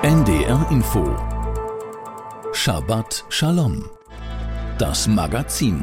NDR Info Shabbat Shalom, das Magazin.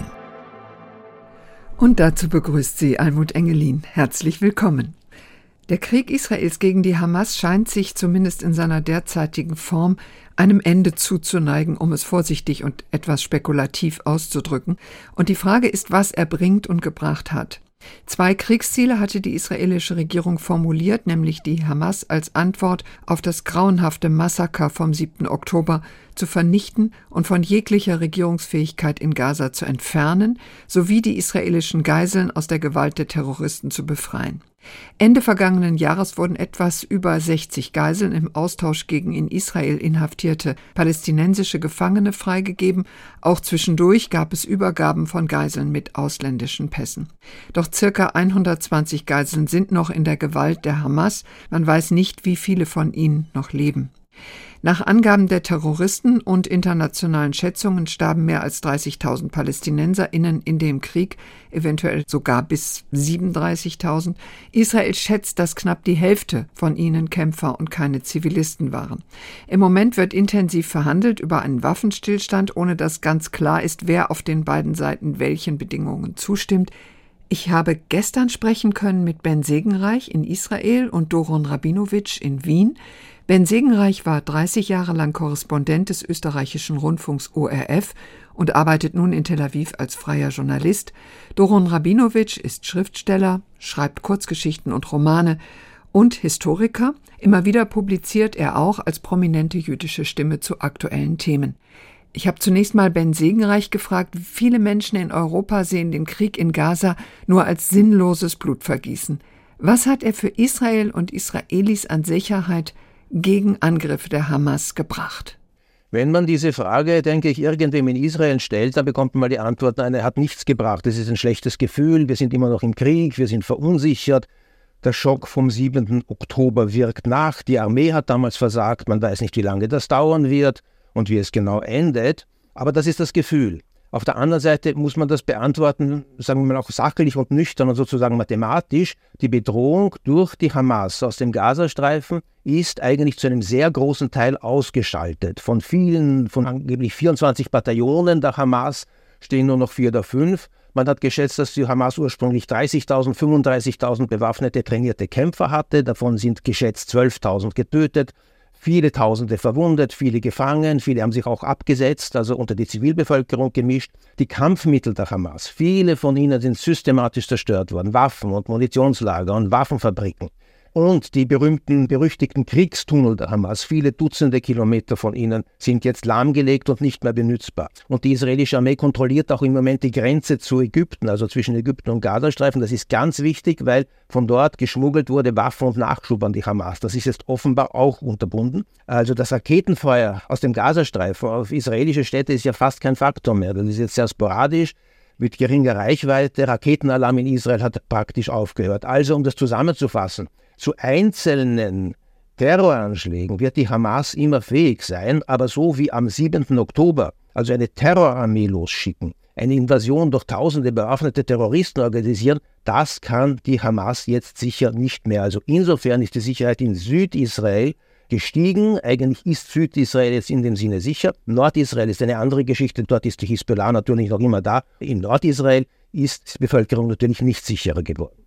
Und dazu begrüßt sie Almut Engelin. Herzlich willkommen. Der Krieg Israels gegen die Hamas scheint sich zumindest in seiner derzeitigen Form einem Ende zuzuneigen, um es vorsichtig und etwas spekulativ auszudrücken. Und die Frage ist, was er bringt und gebracht hat. 2 Kriegsziele hatte die israelische Regierung formuliert, nämlich die Hamas als Antwort auf das grauenhafte Massaker vom 7. Oktober zu vernichten und von jeglicher Regierungsfähigkeit in Gaza zu entfernen, sowie die israelischen Geiseln aus der Gewalt der Terroristen zu befreien. Ende vergangenen Jahres wurden etwas über 60 Geiseln im Austausch gegen in Israel inhaftierte palästinensische Gefangene freigegeben. Auch zwischendurch gab es Übergaben von Geiseln mit ausländischen Pässen. Doch ca. 120 Geiseln sind noch in der Gewalt der Hamas. Man weiß nicht, wie viele von ihnen noch leben. Nach Angaben der Terroristen und internationalen Schätzungen starben mehr als 30.000 PalästinenserInnen in dem Krieg, eventuell sogar bis 37.000. Israel schätzt, dass knapp die Hälfte von ihnen Kämpfer und keine Zivilisten waren. Im Moment wird intensiv verhandelt über einen Waffenstillstand, ohne dass ganz klar ist, wer auf den beiden Seiten welchen Bedingungen zustimmt. Ich habe gestern sprechen können mit Ben Segenreich in Israel und Doron Rabinowitsch in Wien. Ben Segenreich war 30 Jahre lang Korrespondent des österreichischen Rundfunks ORF und arbeitet nun in Tel Aviv als freier Journalist. Doron Rabinowitsch ist Schriftsteller, schreibt Kurzgeschichten und Romane und Historiker. Immer wieder publiziert er auch als prominente jüdische Stimme zu aktuellen Themen. Ich habe zunächst mal Ben Segenreich gefragt, viele Menschen in Europa sehen den Krieg in Gaza nur als sinnloses Blutvergießen. Was hat er für Israel und Israelis an Sicherheit gegen Angriffe der Hamas gebracht? Wenn man diese Frage, denke ich, irgendwem in Israel stellt, dann bekommt man mal die Antwort, nein, er hat nichts gebracht, es ist ein schlechtes Gefühl, wir sind immer noch im Krieg, wir sind verunsichert, der Schock vom 7. Oktober wirkt nach, die Armee hat damals versagt, man weiß nicht, wie lange das dauern wird und wie es genau endet, aber das ist das Gefühl. Auf der anderen Seite muss man das beantworten, sagen wir mal auch sachlich und nüchtern und sozusagen mathematisch. Die Bedrohung durch die Hamas aus dem Gazastreifen ist eigentlich zu einem sehr großen Teil ausgeschaltet. Von angeblich 24 Bataillonen der Hamas stehen nur noch 4 oder 5. Man hat geschätzt, dass die Hamas ursprünglich 30.000, 35.000 bewaffnete, trainierte Kämpfer hatte. Davon sind geschätzt 12.000 getötet. Viele Tausende verwundet, viele gefangen, viele haben sich auch abgesetzt, also unter die Zivilbevölkerung gemischt. Die Kampfmittel der Hamas, viele von ihnen sind systematisch zerstört worden. Waffen und Munitionslager und Waffenfabriken. Und die berüchtigten Kriegstunnel der Hamas, viele Dutzende Kilometer von ihnen, sind jetzt lahmgelegt und nicht mehr benützbar. Und die israelische Armee kontrolliert auch im Moment die Grenze zu Ägypten, also zwischen Ägypten und Gazastreifen. Das ist ganz wichtig, weil von dort geschmuggelt wurde Waffen und Nachschub an die Hamas. Das ist jetzt offenbar auch unterbunden. Also das Raketenfeuer aus dem Gazastreifen auf israelische Städte ist ja fast kein Faktor mehr. Das ist jetzt sehr sporadisch, mit geringer Reichweite. Raketenalarm in Israel hat praktisch aufgehört. Also, um das zusammenzufassen, zu einzelnen Terroranschlägen wird die Hamas immer fähig sein, aber so wie am 7. Oktober, also eine Terrorarmee losschicken, eine Invasion durch tausende bewaffnete Terroristen organisieren, das kann die Hamas jetzt sicher nicht mehr. Also insofern ist die Sicherheit in Südisrael gestiegen. Eigentlich ist Südisrael jetzt in dem Sinne sicher. Nordisrael ist eine andere Geschichte. Dort ist die Hisbollah natürlich noch immer da. In Nordisrael ist die Bevölkerung natürlich nicht sicherer geworden.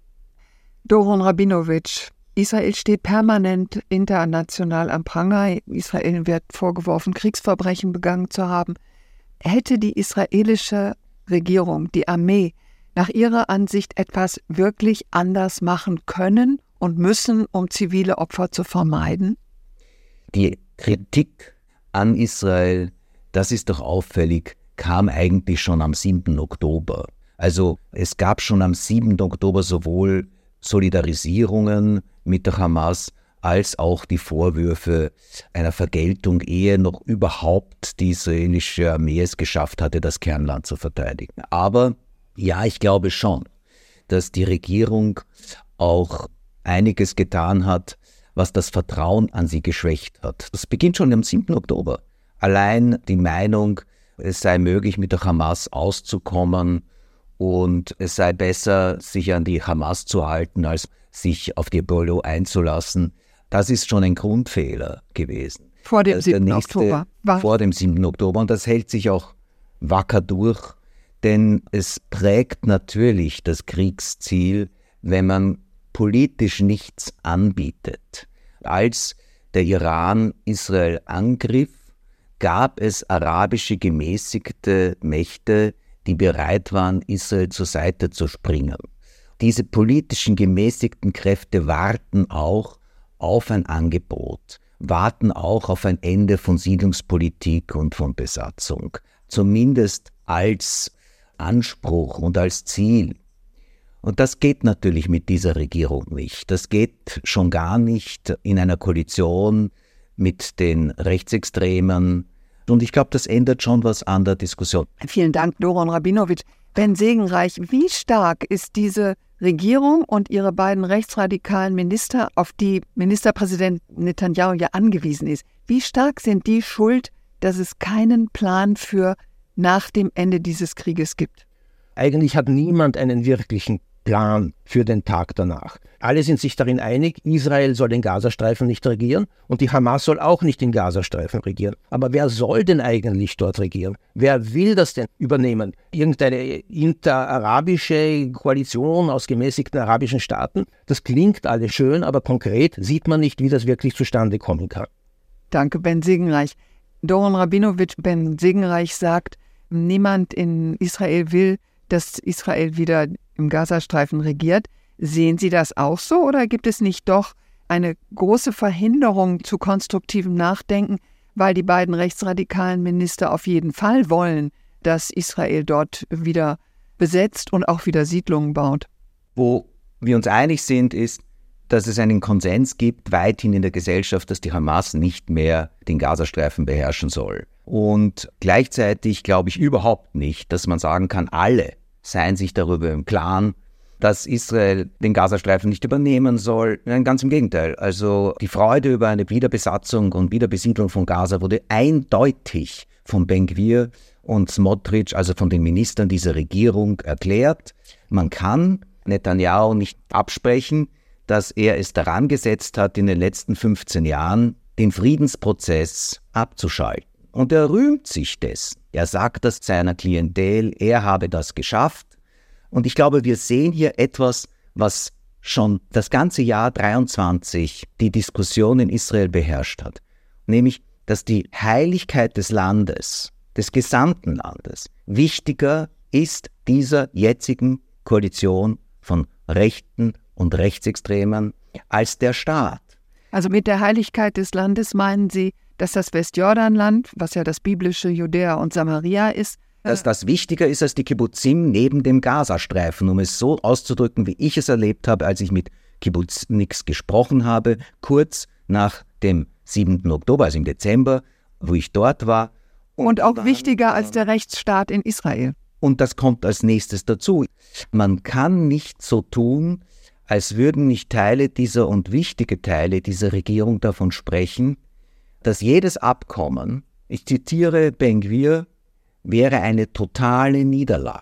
Doron Rabinowitsch, Israel steht permanent international am Pranger. Israel wird vorgeworfen, Kriegsverbrechen begangen zu haben. Hätte die israelische Regierung, die Armee, nach ihrer Ansicht etwas wirklich anders machen können und müssen, um zivile Opfer zu vermeiden? Die Kritik an Israel, das ist doch auffällig, kam eigentlich schon am 7. Oktober. Also es gab schon am 7. Oktober sowohl Solidarisierungen mit der Hamas als auch die Vorwürfe einer Vergeltung, ehe noch überhaupt die israelische Armee es geschafft hatte, das Kernland zu verteidigen. Aber ja, ich glaube schon, dass die Regierung auch einiges getan hat, was das Vertrauen an sie geschwächt hat. Das beginnt schon am 7. Oktober. Allein die Meinung, es sei möglich, mit der Hamas auszukommen und es sei besser, sich an die Hamas zu halten, als sich auf die PLO einzulassen, das ist schon ein Grundfehler gewesen. Vor dem 7. Oktober. Vor dem 7. Oktober. Und das hält sich auch wacker durch, denn es prägt natürlich das Kriegsziel, wenn man politisch nichts anbietet. Als der Iran Israel angriff, gab es arabische gemäßigte Mächte, die bereit waren, Israel zur Seite zu springen. Diese politischen gemäßigten Kräfte warten auch auf ein Angebot, warten auch auf ein Ende von Siedlungspolitik und von Besatzung, zumindest als Anspruch und als Ziel. Und das geht natürlich mit dieser Regierung nicht. Das geht schon gar nicht in einer Koalition mit den Rechtsextremen. Und ich glaube, das ändert schon was an der Diskussion. Vielen Dank, Doron Rabinowitsch. Ben Segenreich, wie stark ist diese Regierung und ihre beiden rechtsradikalen Minister, auf die Ministerpräsident Netanyahu ja angewiesen ist, wie stark sind die schuld, dass es keinen Plan für nach dem Ende dieses Krieges gibt? Eigentlich hat niemand einen wirklichen Plan für den Tag danach. Alle sind sich darin einig, Israel soll den Gazastreifen nicht regieren und die Hamas soll auch nicht den Gazastreifen regieren. Aber wer soll denn eigentlich dort regieren? Wer will das denn übernehmen? Irgendeine interarabische Koalition aus gemäßigten arabischen Staaten? Das klingt alles schön, aber konkret sieht man nicht, wie das wirklich zustande kommen kann. Danke, Ben Segenreich. Doron Rabinowitsch, Ben Segenreich sagt, niemand in Israel will, dass Israel wieder im Gazastreifen regiert. Sehen Sie das auch so oder gibt es nicht doch eine große Verhinderung zu konstruktivem Nachdenken, weil die beiden rechtsradikalen Minister auf jeden Fall wollen, dass Israel dort wieder besetzt und auch wieder Siedlungen baut? Wo wir uns einig sind, ist, dass es einen Konsens gibt, weithin in der Gesellschaft, dass die Hamas nicht mehr den Gazastreifen beherrschen soll. Und gleichzeitig glaube ich überhaupt nicht, dass man sagen kann, alle seien sich darüber im Klaren, dass Israel den Gazastreifen nicht übernehmen soll. Nein, ganz im Gegenteil. Also die Freude über eine Wiederbesatzung und Wiederbesiedlung von Gaza wurde eindeutig von Ben-Gvir und Smotrich, also von den Ministern dieser Regierung, erklärt. Man kann Netanyahu nicht absprechen, dass er es daran gesetzt hat, in den letzten 15 Jahren den Friedensprozess abzuschalten. Und er rühmt sich dessen. Er sagt das seiner Klientel, er habe das geschafft. Und ich glaube, wir sehen hier etwas, was schon das ganze Jahr 23 die Diskussion in Israel beherrscht hat. Nämlich, dass die Heiligkeit des Landes, des gesamten Landes, wichtiger ist dieser jetzigen Koalition von Rechten und Rechtsextremen als der Staat. Also mit der Heiligkeit des Landes meinen Sie, dass das Westjordanland, was ja das biblische Judäa und Samaria ist, dass das wichtiger ist als die Kibbuzim neben dem Gazastreifen, um es so auszudrücken, wie ich es erlebt habe, als ich mit Kibbuzniks gesprochen habe, kurz nach dem 7. Oktober, also im Dezember, wo ich dort war. Und auch wichtiger als der Rechtsstaat in Israel. Und das kommt als nächstes dazu. Man kann nicht so tun, als würden nicht Teile dieser und wichtige Teile dieser Regierung davon sprechen, dass jedes Abkommen, ich zitiere Ben-Gvir, wäre eine totale Niederlage.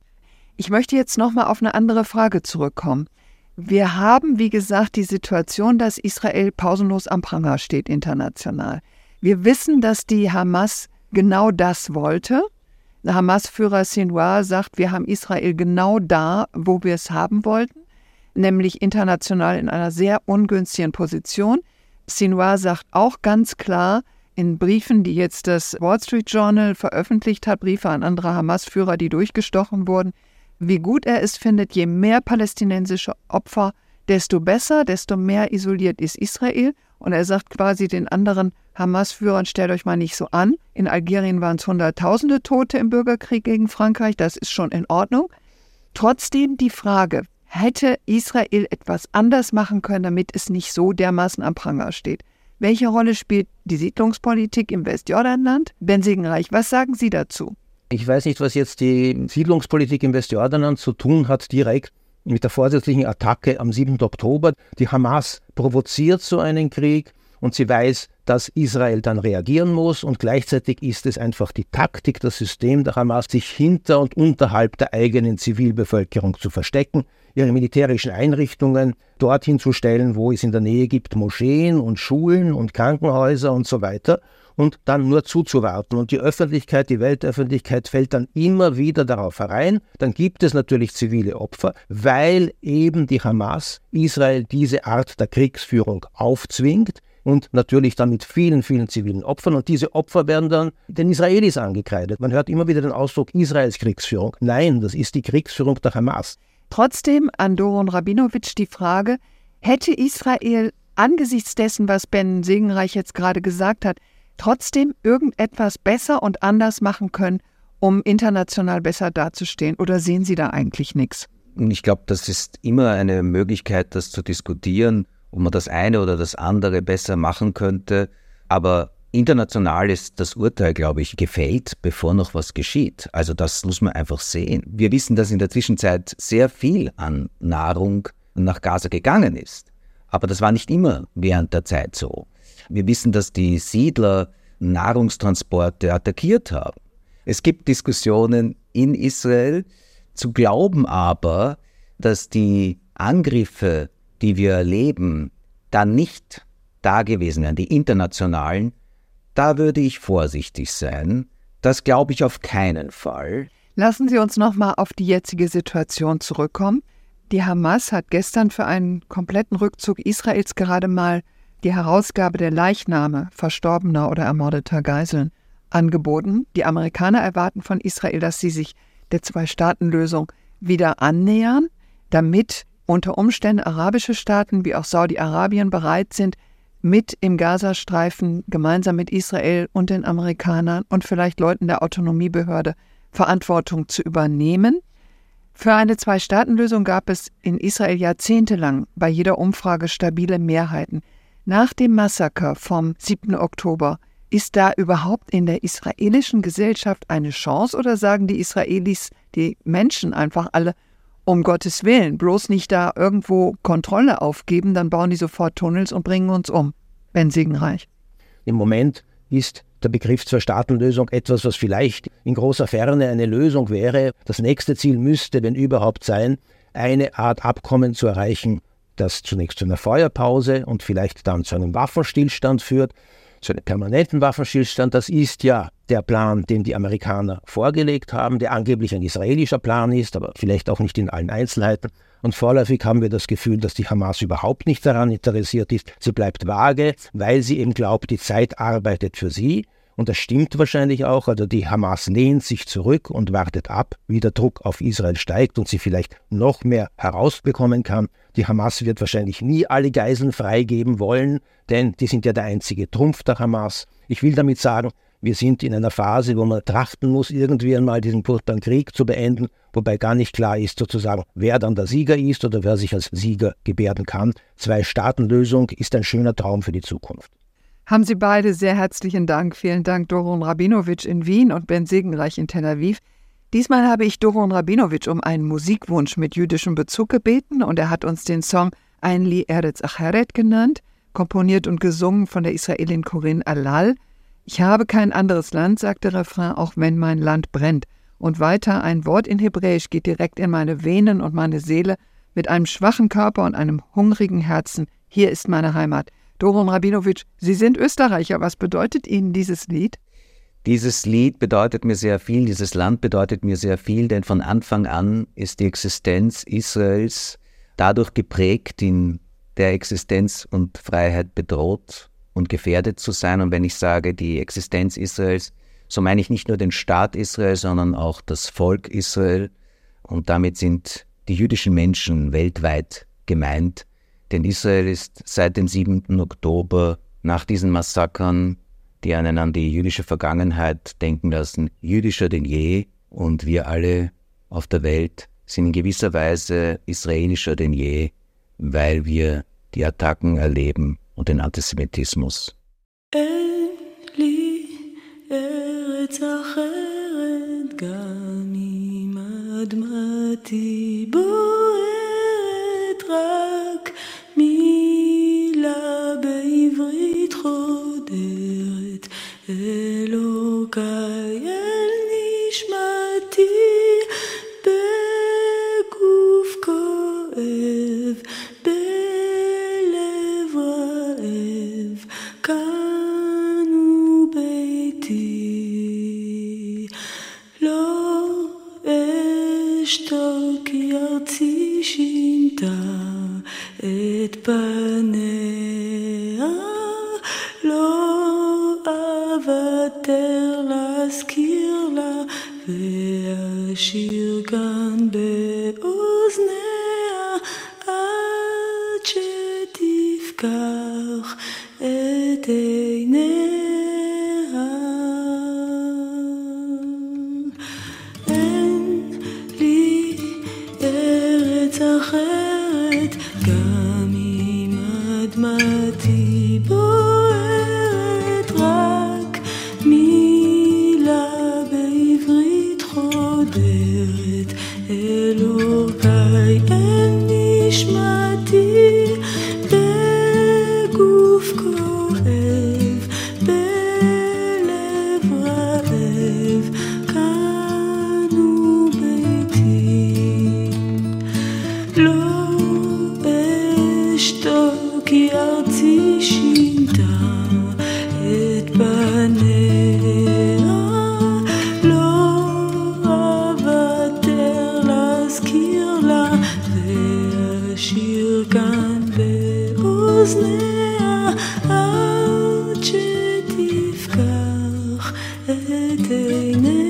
Ich möchte jetzt nochmal auf eine andere Frage zurückkommen. Wir haben, wie gesagt, die Situation, dass Israel pausenlos am Pranger steht international. Wir wissen, dass die Hamas genau das wollte. Der Hamas-Führer Sinwar sagt, wir haben Israel genau da, wo wir es haben wollten, nämlich international in einer sehr ungünstigen Position. Sinwar sagt auch ganz klar in Briefen, die jetzt das Wall Street Journal veröffentlicht hat, Briefe an andere Hamas-Führer, die durchgestochen wurden, wie gut er es findet, je mehr palästinensische Opfer, desto besser, desto mehr isoliert ist Israel. Und er sagt quasi den anderen Hamas-Führern, stellt euch mal nicht so an. In Algerien waren es Hunderttausende Tote im Bürgerkrieg gegen Frankreich, das ist schon in Ordnung. Trotzdem die Frage, hätte Israel etwas anders machen können, damit es nicht so dermaßen am Pranger steht? Welche Rolle spielt die Siedlungspolitik im Westjordanland? Ben Segenreich, was sagen Sie dazu? Ich weiß nicht, was jetzt die Siedlungspolitik im Westjordanland zu tun hat direkt mit der vorsätzlichen Attacke am 7. Oktober. Die Hamas provoziert so einen Krieg und sie weiß, dass Israel dann reagieren muss und gleichzeitig ist es einfach die Taktik, das System der Hamas, sich hinter und unterhalb der eigenen Zivilbevölkerung zu verstecken. ihre militärischen Einrichtungen dorthin zu stellen, wo es in der Nähe gibt Moscheen und Schulen und Krankenhäuser und so weiter und dann nur zuzuwarten. Und die Öffentlichkeit, die Weltöffentlichkeit fällt dann immer wieder darauf herein. Dann gibt es natürlich zivile Opfer, weil eben die Hamas Israel diese Art der Kriegsführung aufzwingt und natürlich dann mit vielen, vielen zivilen Opfern. Und diese Opfer werden dann den Israelis angekreidet. Man hört immer wieder den Ausdruck Israels Kriegsführung. Nein, das ist die Kriegsführung der Hamas. Trotzdem an Doron Rabinowitsch die Frage, hätte Israel angesichts dessen, was Ben Segenreich jetzt gerade gesagt hat, trotzdem irgendetwas besser und anders machen können, um international besser dazustehen? Oder sehen Sie da eigentlich nichts? Ich glaube, das ist immer eine Möglichkeit, das zu diskutieren, ob man das eine oder das andere besser machen könnte. Aber international ist das Urteil, glaube ich, gefällt, bevor noch was geschieht. Also das muss man einfach sehen. Wir wissen, dass in der Zwischenzeit sehr viel an Nahrung nach Gaza gegangen ist. Aber das war nicht immer während der Zeit so. Wir wissen, dass die Siedler Nahrungstransporte attackiert haben. Es gibt Diskussionen in Israel. Zu glauben aber, dass die Angriffe, die wir erleben, dann nicht da gewesen wären, die internationalen, da würde ich vorsichtig sein. Das glaube ich auf keinen Fall. Lassen Sie uns nochmal auf die jetzige Situation zurückkommen. Die Hamas hat gestern für einen kompletten Rückzug Israels gerade mal die Herausgabe der Leichname verstorbener oder ermordeter Geiseln angeboten. Die Amerikaner erwarten von Israel, dass sie sich der Zwei-Staaten-Lösung wieder annähern, damit unter Umständen arabische Staaten wie auch Saudi-Arabien bereit sind, mit im Gazastreifen gemeinsam mit Israel und den Amerikanern und vielleicht Leuten der Autonomiebehörde Verantwortung zu übernehmen. Für eine Zwei-Staaten-Lösung gab es in Israel jahrzehntelang bei jeder Umfrage stabile Mehrheiten. Nach dem Massaker vom 7. Oktober, ist da überhaupt in der israelischen Gesellschaft eine Chance oder sagen die Israelis, die Menschen einfach alle, um Gottes Willen, bloß nicht da irgendwo Kontrolle aufgeben, dann bauen die sofort Tunnels und bringen uns um. Ben Segenreich. Im Moment ist der Begriff Zwei-Staaten-Lösung etwas, was vielleicht in großer Ferne eine Lösung wäre. Das nächste Ziel müsste, wenn überhaupt, sein, eine Art Abkommen zu erreichen, das zunächst zu einer Feuerpause und vielleicht dann zu einem Waffenstillstand führt, zu einem permanenten Waffenstillstand. Das ist ja der Plan, den die Amerikaner vorgelegt haben, der angeblich ein israelischer Plan ist, aber vielleicht auch nicht in allen Einzelheiten. Und vorläufig haben wir das Gefühl, dass die Hamas überhaupt nicht daran interessiert ist. Sie bleibt vage, weil sie eben glaubt, die Zeit arbeitet für sie. Und das stimmt wahrscheinlich auch. Also die Hamas lehnt sich zurück und wartet ab, wie der Druck auf Israel steigt und sie vielleicht noch mehr herausbekommen kann. Die Hamas wird wahrscheinlich nie alle Geiseln freigeben wollen, denn die sind ja der einzige Trumpf der Hamas. Ich will damit sagen, wir sind in einer Phase, wo man trachten muss, irgendwie einmal diesen furchtbaren Krieg zu beenden, wobei gar nicht klar ist sozusagen, wer dann der Sieger ist oder wer sich als Sieger gebärden kann. Zwei-Staaten-Lösung ist ein schöner Traum für die Zukunft. Haben Sie beide sehr herzlichen Dank. Vielen Dank Doron Rabinowitsch in Wien und Ben Segenreich in Tel Aviv. Diesmal habe ich Doron Rabinowitsch um einen Musikwunsch mit jüdischem Bezug gebeten und er hat uns den Song Ein Li Eretz Acheret genannt, komponiert und gesungen von der Israelin Corinne Alal. Ich habe kein anderes Land, sagt der Refrain, auch wenn mein Land brennt. Und weiter, ein Wort in Hebräisch geht direkt in meine Venen und meine Seele. Mit einem schwachen Körper und einem hungrigen Herzen, hier ist meine Heimat. Doron Rabinowitsch, Sie sind Österreicher. Was bedeutet Ihnen dieses Lied? Dieses Lied bedeutet mir sehr viel, dieses Land bedeutet mir sehr viel, denn von Anfang an ist die Existenz Israels dadurch geprägt, in der Existenz und Freiheit bedroht und gefährdet zu sein. Und wenn ich sage, die Existenz Israels, so meine ich nicht nur den Staat Israel, sondern auch das Volk Israel. Und damit sind die jüdischen Menschen weltweit gemeint. Denn Israel ist seit dem 7. Oktober nach diesen Massakern, die einen an die jüdische Vergangenheit denken lassen, jüdischer denn je. Und wir alle auf der Welt sind in gewisser Weise israelischer denn je, weil wir die Attacken erleben und den Antisemitismus. ארץ אחרת גם אם אדמתי בוערת רק מילה בעברית חודרת אלוקיי אל נשמתי בגוף כואב והשיר כאן באוזניה עד שתפקח את עיניה. אין לי ארץ אחרת, גם אם אדמתי בוערת, רק מילה בעברית חודרת אל אורכי, אין נשמתי בגוף כואב, בלב רעב, כאן הוא ביתי. לא אשתוק כי ארצי שינתה את פניה, לא אוותר להזכיר לה והשיר כאן באוזניה עד שתפקח את עיניה.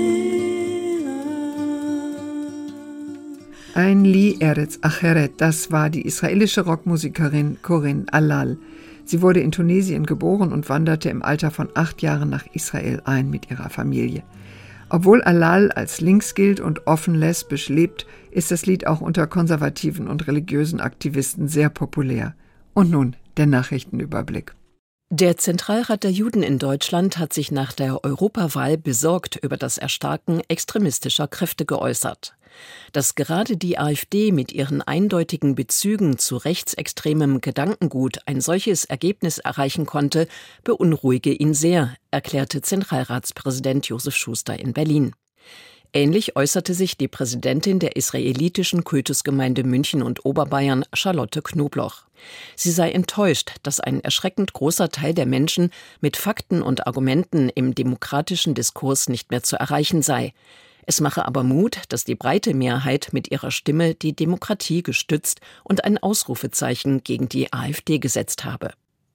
Ein Li Eretz Acheret, das war die israelische Rockmusikerin Corinne Allal. Sie wurde in Tunesien geboren und wanderte im Alter von 8 Jahren nach Israel ein mit ihrer Familie. Obwohl Allal als links gilt und offen lesbisch lebt, ist das Lied auch unter konservativen und religiösen Aktivisten sehr populär. Und nun der Nachrichtenüberblick. Der Zentralrat der Juden in Deutschland hat sich nach der Europawahl besorgt über das Erstarken extremistischer Kräfte geäußert. Dass gerade die AfD mit ihren eindeutigen Bezügen zu rechtsextremem Gedankengut ein solches Ergebnis erreichen konnte, beunruhige ihn sehr, erklärte Zentralratspräsident Josef Schuster in Berlin. Ähnlich äußerte sich die Präsidentin der israelitischen Kultusgemeinde München und Oberbayern, Charlotte Knobloch. Sie sei enttäuscht, dass ein erschreckend großer Teil der Menschen mit Fakten und Argumenten im demokratischen Diskurs nicht mehr zu erreichen sei. Es mache aber Mut, dass die breite Mehrheit mit ihrer Stimme die Demokratie gestützt und ein Ausrufezeichen gegen die AfD gesetzt habe.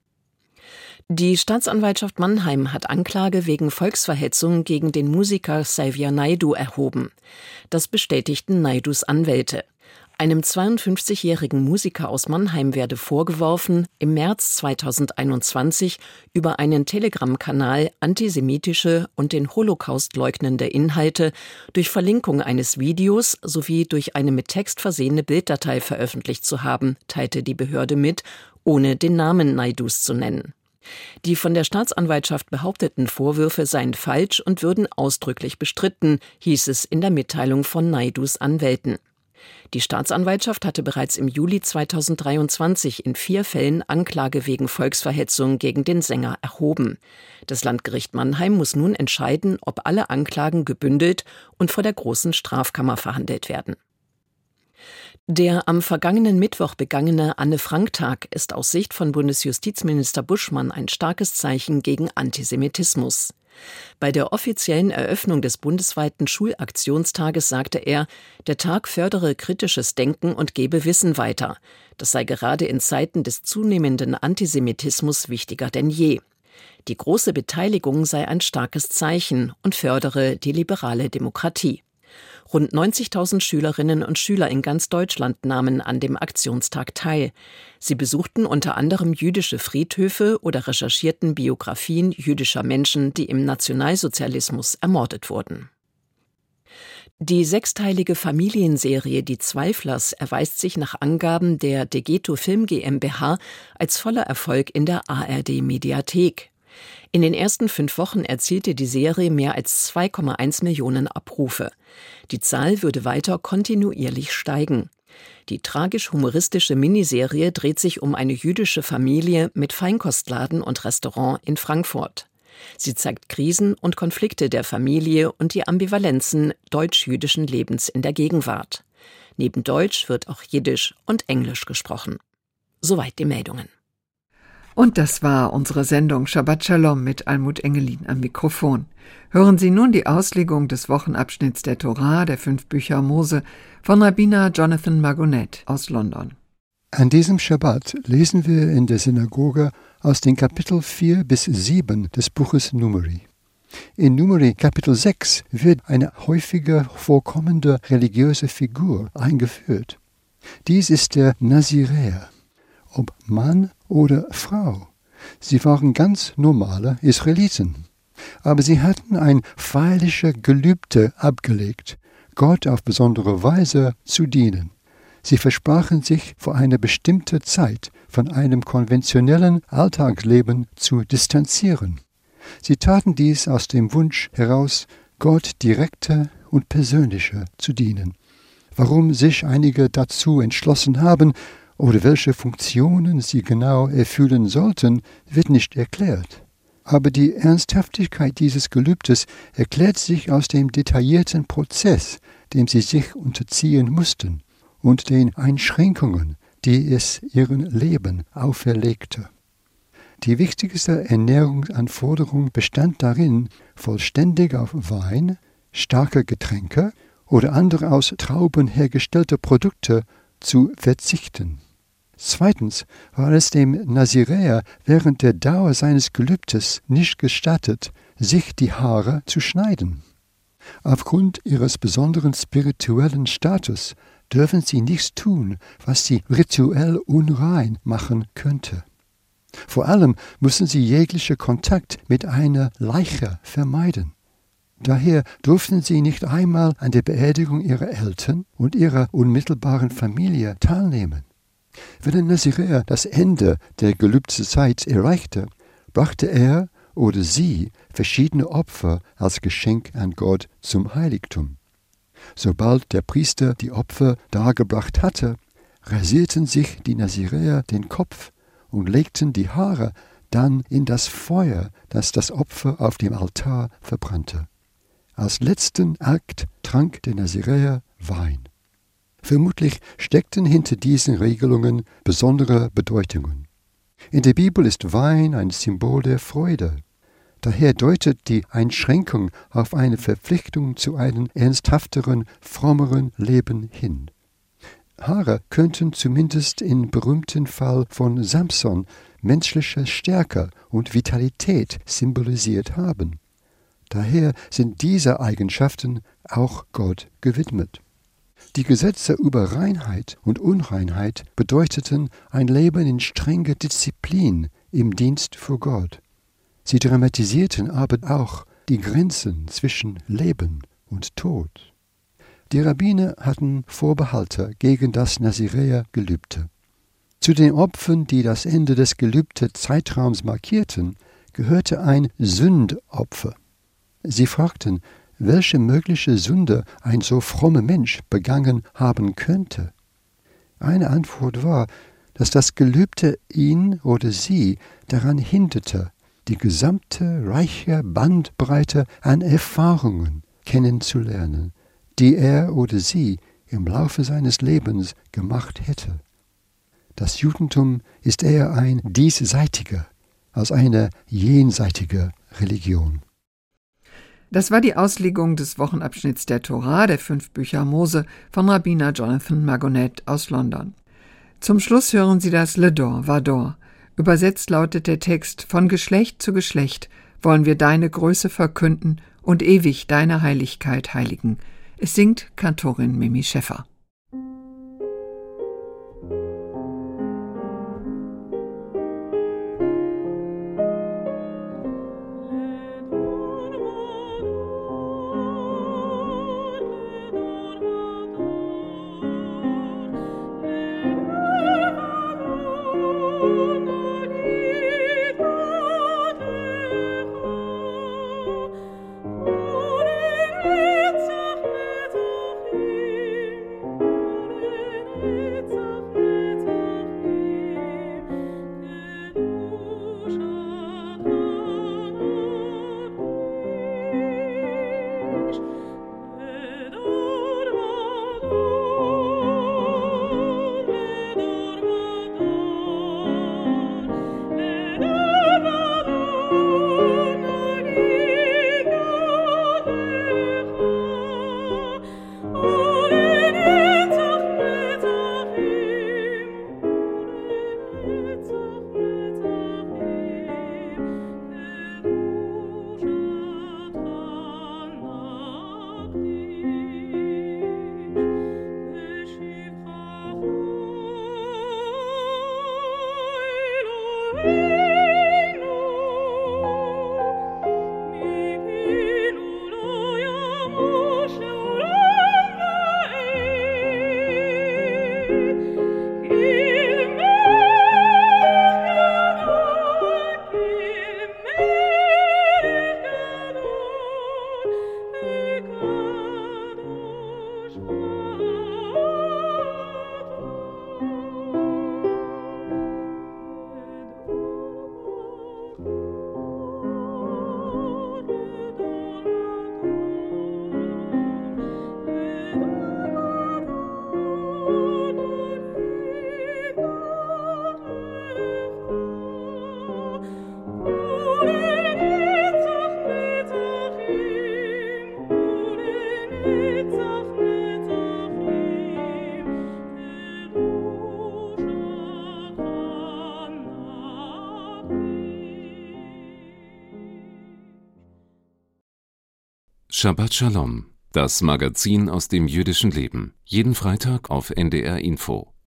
Die Staatsanwaltschaft Mannheim hat Anklage wegen Volksverhetzung gegen den Musiker Xavier Naidoo erhoben. Das bestätigten Naidus Anwälte. Einem 52-jährigen Musiker aus Mannheim werde vorgeworfen, im März 2021 über einen Telegram-Kanal antisemitische und den Holocaust leugnende Inhalte durch Verlinkung eines Videos sowie durch eine mit Text versehene Bilddatei veröffentlicht zu haben, teilte die Behörde mit, ohne den Namen Naidus zu nennen. Die von der Staatsanwaltschaft behaupteten Vorwürfe seien falsch und würden ausdrücklich bestritten, hieß es in der Mitteilung von Naidus Anwälten. Die Staatsanwaltschaft hatte bereits im Juli 2023 in 4 Fällen Anklage wegen Volksverhetzung gegen den Sänger erhoben. Das Landgericht Mannheim muss nun entscheiden, ob alle Anklagen gebündelt und vor der Großen Strafkammer verhandelt werden. Der am vergangenen Mittwoch begangene Anne-Frank-Tag ist aus Sicht von Bundesjustizminister Buschmann ein starkes Zeichen gegen Antisemitismus. Bei der offiziellen Eröffnung des bundesweiten Schulaktionstages sagte er, der Tag fördere kritisches Denken und gebe Wissen weiter. Das sei gerade in Zeiten des zunehmenden Antisemitismus wichtiger denn je. Die große Beteiligung sei ein starkes Zeichen und fördere die liberale Demokratie. Rund 90.000 Schülerinnen und Schüler in ganz Deutschland nahmen an dem Aktionstag teil. Sie besuchten unter anderem jüdische Friedhöfe oder recherchierten Biografien jüdischer Menschen, die im Nationalsozialismus ermordet wurden. Die 6-teilige Familienserie Die Zweiflers erweist sich nach Angaben der Degeto Film GmbH als voller Erfolg in der ARD-Mediathek. In den ersten 5 Wochen erzielte die Serie mehr als 2,1 Millionen Abrufe. Die Zahl würde weiter kontinuierlich steigen. Die tragisch-humoristische Miniserie dreht sich um eine jüdische Familie mit Feinkostladen und Restaurant in Frankfurt. Sie zeigt Krisen und Konflikte der Familie und die Ambivalenzen deutsch-jüdischen Lebens in der Gegenwart. Neben Deutsch wird auch Jiddisch und Englisch gesprochen. Soweit die Meldungen. Und das war unsere Sendung Shabbat Shalom mit Almut Engelin am Mikrofon. Hören Sie nun die Auslegung des Wochenabschnitts der Torah, der 5 Bücher Mose, von Rabbiner Jonathan Magonet aus London. An diesem Schabbat lesen wir in der Synagoge aus den Kapitel 4 bis 7 des Buches Numeri. In Numeri Kapitel 6 wird eine häufiger vorkommende religiöse Figur eingeführt. Dies ist der Naziräer, ob Mann oder Frau. Sie waren ganz normale Israeliten, aber sie hatten ein feierliches Gelübde abgelegt, Gott auf besondere Weise zu dienen. Sie versprachen sich für eine bestimmte Zeit von einem konventionellen Alltagsleben zu distanzieren. Sie taten dies aus dem Wunsch heraus, Gott direkter und persönlicher zu dienen. Warum sich einige dazu entschlossen haben oder welche Funktionen sie genau erfüllen sollten, wird nicht erklärt. Aber die Ernsthaftigkeit dieses Gelübdes erklärt sich aus dem detaillierten Prozess, dem sie sich unterziehen mussten, und den Einschränkungen, die es ihrem Leben auferlegte. Die wichtigste Ernährungsanforderung bestand darin, vollständig auf Wein, starke Getränke oder andere aus Trauben hergestellte Produkte zu verzichten. Zweitens war es dem Naziräer während der Dauer seines Gelübdes nicht gestattet, sich die Haare zu schneiden. Aufgrund ihres besonderen spirituellen Status dürfen sie nichts tun, was sie rituell unrein machen könnte. Vor allem müssen sie jeglichen Kontakt mit einer Leiche vermeiden. Daher durften sie nicht einmal an der Beerdigung ihrer Eltern und ihrer unmittelbaren Familie teilnehmen. Wenn ein Naziräer das Ende der Gelübdeszeit erreichte, brachte er oder sie verschiedene Opfer als Geschenk an Gott zum Heiligtum. Sobald der Priester die Opfer dargebracht hatte, rasierten sich die Naziräer den Kopf und legten die Haare dann in das Feuer, das das Opfer auf dem Altar verbrannte. Als letzten Akt trank der Naziräer Wein. Vermutlich steckten hinter diesen Regelungen besondere Bedeutungen. In der Bibel ist Wein ein Symbol der Freude. Daher deutet die Einschränkung auf eine Verpflichtung zu einem ernsthafteren, frommeren Leben hin. Haare könnten zumindest im berühmten Fall von Samson menschliche Stärke und Vitalität symbolisiert haben. Daher sind diese Eigenschaften auch Gott gewidmet. Die Gesetze über Reinheit und Unreinheit bedeuteten ein Leben in strenger Disziplin im Dienst für Gott. Sie dramatisierten aber auch die Grenzen zwischen Leben und Tod. Die Rabbiner hatten Vorbehalte gegen das Naziräer-Gelübde. Zu den Opfern, die das Ende des Gelübde-Zeitraums markierten, gehörte ein Sündopfer. Sie fragten, welche mögliche Sünde ein so frommer Mensch begangen haben könnte. Eine Antwort war, dass das Gelübde ihn oder sie daran hinderte, die gesamte reiche Bandbreite an Erfahrungen kennenzulernen, die er oder sie im Laufe seines Lebens gemacht hätte. Das Judentum ist eher ein diesseitiger als eine jenseitige Religion. Das war die Auslegung des Wochenabschnitts der Tora, der 5 Bücher Mose, von Rabbiner Jonathan Magonet aus London. Zum Schluss hören Sie das Ledor, Vador. Übersetzt lautet der Text: Von Geschlecht zu Geschlecht wollen wir deine Größe verkünden und ewig deine Heiligkeit heiligen. Es singt Kantorin Mimi Schäffer. Shabbat Shalom, das Magazin aus dem jüdischen Leben. Jeden Freitag auf NDR Info.